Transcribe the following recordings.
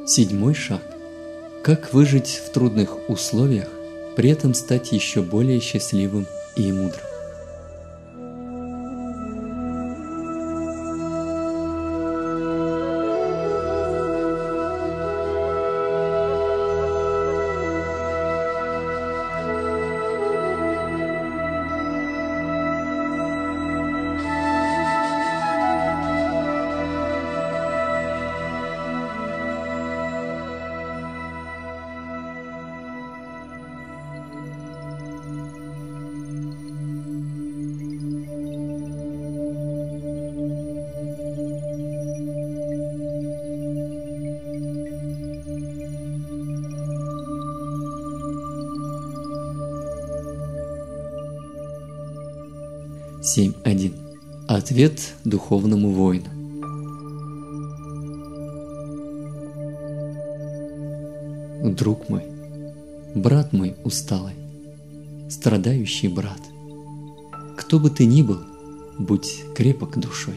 Седьмой шаг. Как выжить в трудных условиях, при этом стать еще более счастливым и мудрым. Семь. 1. Ответ духовному воину. Друг мой, брат мой усталый, страдающий брат, кто бы ты ни был, будь крепок душой.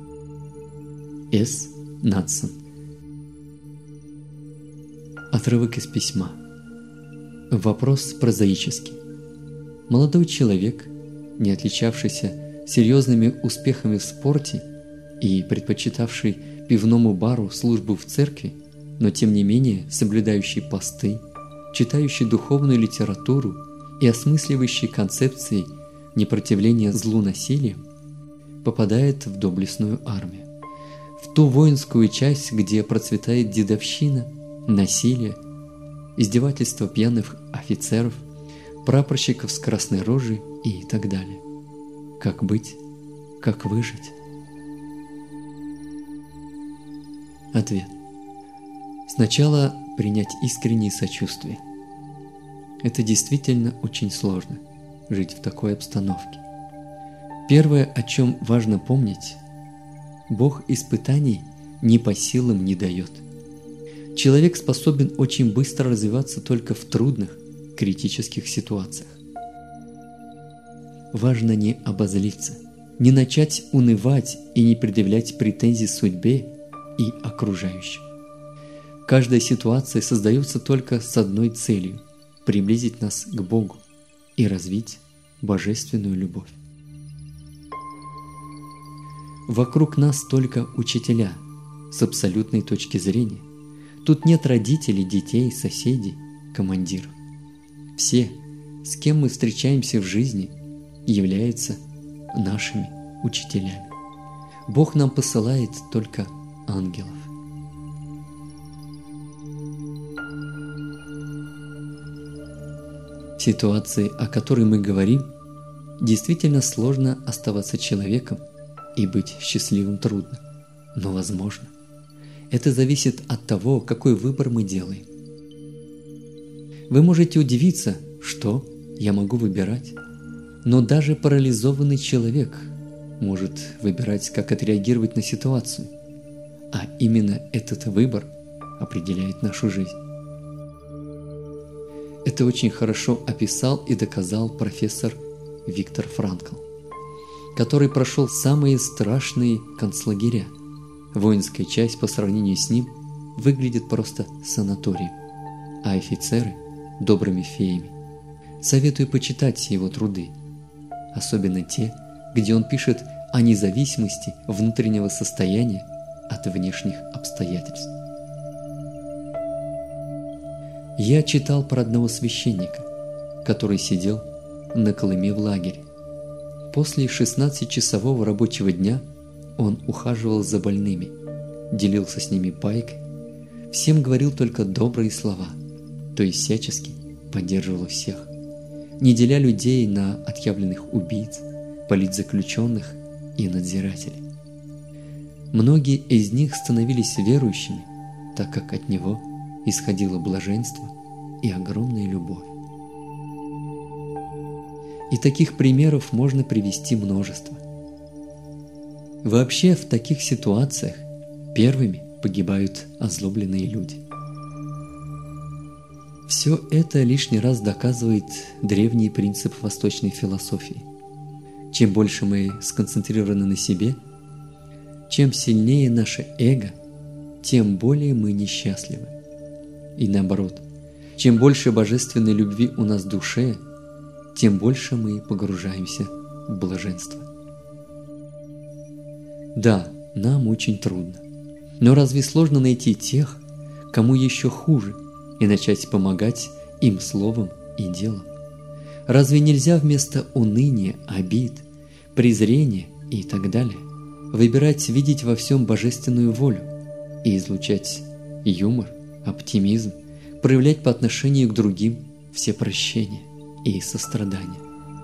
С. Надсон. Отрывок из письма. Вопрос прозаический. Молодой человек, не отличавшийся серьезными успехами в спорте и предпочитавший пивному бару службу в церкви, но тем не менее соблюдающий посты, читающий духовную литературу и осмысливающий концепции непротивления злу насилием, попадает в доблестную армию, в ту воинскую часть, где процветает дедовщина, насилие, издевательство пьяных офицеров, прапорщиков с красной рожей и так далее. Как быть? Как выжить? Ответ. Сначала принять искреннее сочувствие. Это действительно очень сложно – жить в такой обстановке. Первое, о чем важно помнить – Бог испытаний ни по силам не дает. Человек способен очень быстро развиваться только в трудных, критических ситуациях. Важно не обозлиться, не начать унывать и не предъявлять претензий судьбе и окружающим. Каждая ситуация создается только с одной целью – приблизить нас к Богу и развить божественную любовь. Вокруг нас только учителя с абсолютной точки зрения. Тут нет родителей, детей, соседей, командиров. Все, с кем мы встречаемся в жизни, являются нашими учителями. Бог нам посылает только ангелов. В ситуации, о которой мы говорим, действительно сложно оставаться человеком и быть счастливым трудно, но возможно. Это зависит от того, какой выбор мы делаем. Вы можете удивиться, что я могу выбирать, но даже парализованный человек может выбирать, как отреагировать на ситуацию, а именно этот выбор определяет нашу жизнь. Это очень хорошо описал и доказал профессор Виктор Франкл, который прошел самые страшные концлагеря. Воинская часть по сравнению с ним выглядит просто санаторием, а офицеры – добрыми феями. Советую почитать его труды, особенно те, где он пишет о независимости внутреннего состояния от внешних обстоятельств. Я читал про одного священника, который сидел на Колыме в лагере. После 16-часового рабочего дня он ухаживал за больными, делился с ними пайкой, всем говорил только добрые слова, то есть всячески поддерживал всех, не деля людей на отъявленных убийц, политзаключенных и надзирателей. Многие из них становились верующими, так как от него исходило блаженство и огромная любовь. И таких примеров можно привести множество. Вообще в таких ситуациях первыми погибают озлобленные люди. Все это лишний раз доказывает древний принцип восточной философии. Чем больше мы сконцентрированы на себе, чем сильнее наше эго, тем более мы несчастливы. И наоборот, чем больше божественной любви у нас в душе, тем больше мы погружаемся в блаженство. Да, нам очень трудно. Но разве сложно найти тех, кому еще хуже, и начать помогать им словом и делом? Разве нельзя вместо уныния, обид, презрения и так далее выбирать видеть во всем божественную волю и излучать юмор, оптимизм, проявлять по отношению к другим все прощения и сострадание?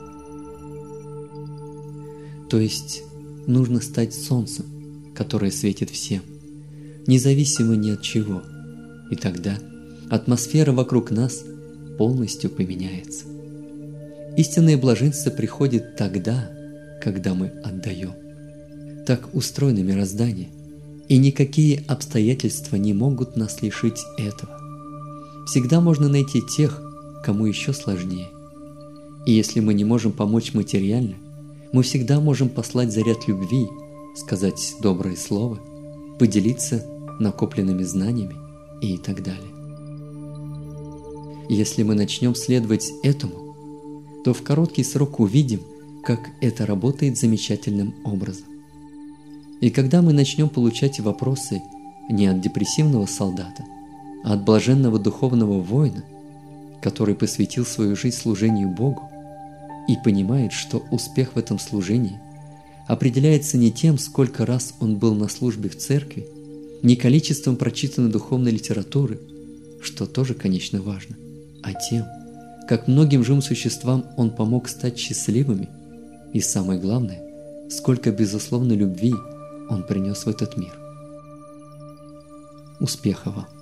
То есть нужно стать солнцем, которое светит всем, независимо ни от чего, и тогда атмосфера вокруг нас полностью поменяется. Истинное блаженство приходит тогда, когда мы отдаем. Так устроено мироздание, и никакие обстоятельства не могут нас лишить этого. Всегда можно найти тех, кому еще сложнее. И если мы не можем помочь материально, мы всегда можем послать заряд любви, сказать доброе слово, поделиться накопленными знаниями и так далее. Если мы начнем следовать этому, то в короткий срок увидим, как это работает замечательным образом. И когда мы начнем получать вопросы не от депрессивного солдата, а от блаженного духовного воина, который посвятил свою жизнь служению Богу и понимает, что успех в этом служении определяется не тем, сколько раз он был на службе в церкви, не количеством прочитанной духовной литературы, что тоже, конечно, важно, а тем, как многим живым существам он помог стать счастливыми, и самое главное, сколько безусловной любви он принес в этот мир. Успеха вам!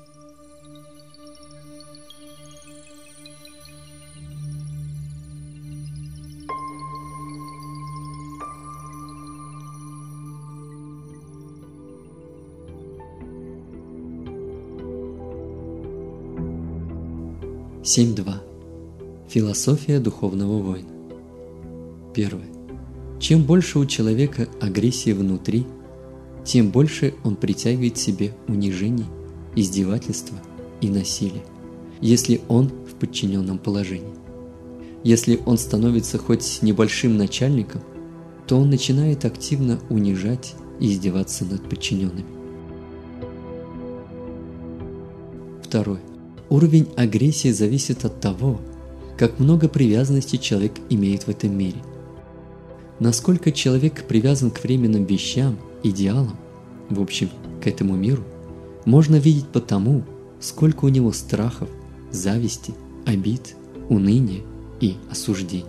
(7.2) Философия духовного воина. Первое. Чем больше у человека агрессии внутри, тем больше он притягивает к себе унижений, издевательства и насилия, если он в подчиненном положении. Если он становится хоть небольшим начальником, то он начинает активно унижать и издеваться над подчиненными. Второе. Уровень агрессии зависит от того, как много привязанности человек имеет в этом мире. Насколько человек привязан к временным вещам, идеалам, в общем, к этому миру, можно видеть по тому, сколько у него страхов, зависти, обид, уныния и осуждений.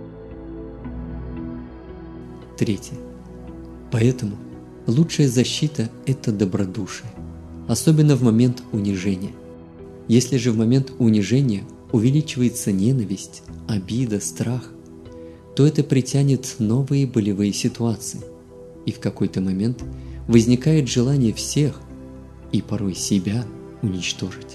Третье. Поэтому лучшая защита – это добродушие, особенно в момент унижения. Если же в момент унижения увеличивается ненависть, обида, страх, то это притянет новые болевые ситуации, и в какой-то момент возникает желание всех и порой себя уничтожить.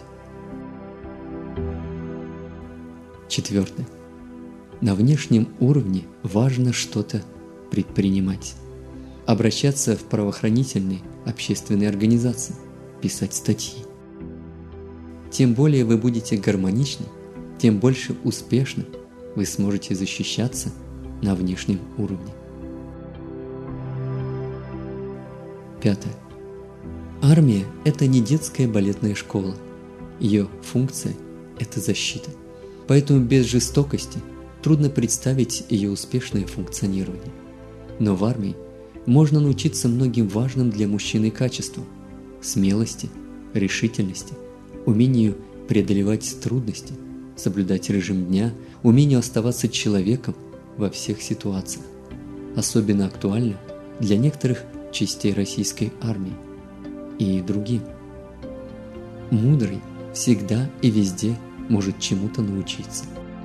Четвертое. На внешнем уровне важно что-то предпринимать, обращаться в правоохранительные общественные организации, писать статьи. Тем более вы будете гармоничны, тем больше успешно вы сможете защищаться на внешнем уровне. Пятое. Армия – это не детская балетная школа. Ее функция – это защита. Поэтому без жестокости трудно представить ее успешное функционирование. Но в армии можно научиться многим важным для мужчины качествам – смелости, решительности, умению преодолевать трудности, соблюдать режим дня, умению оставаться человеком во всех ситуациях. Особенно актуально для некоторых частей российской армии и другим. Мудрый всегда и везде может чему-то научиться.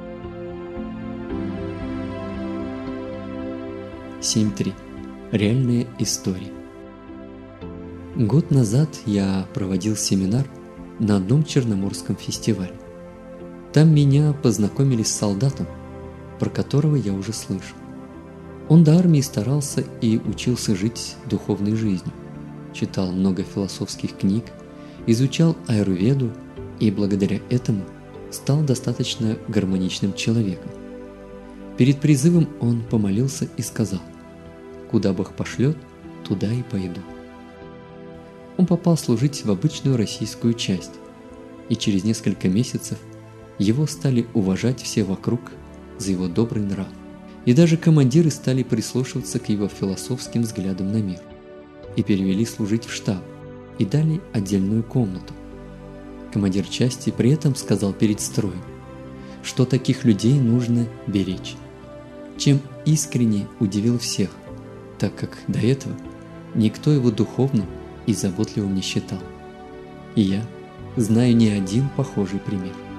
7.3. Реальная история. Год назад я проводил семинар на одном черноморском фестивале. Там меня познакомили с солдатом, про которого я уже слышал. Он до армии старался и учился жить духовной жизнью, читал много философских книг, изучал аюрведу и благодаря этому стал достаточно гармоничным человеком. Перед призывом он помолился и сказал: «Куда Бог пошлет, туда и пойду». Он попал служить в обычную российскую часть, и через несколько месяцев его стали уважать все вокруг за его добрый нрав. И даже командиры стали прислушиваться к его философским взглядам на мир и перевели служить в штаб и дали отдельную комнату. Командир части при этом сказал перед строем, что таких людей нужно беречь, чем искренне удивил всех, так как до этого никто его духовным и заботливым не считал. И я знаю не один похожий пример.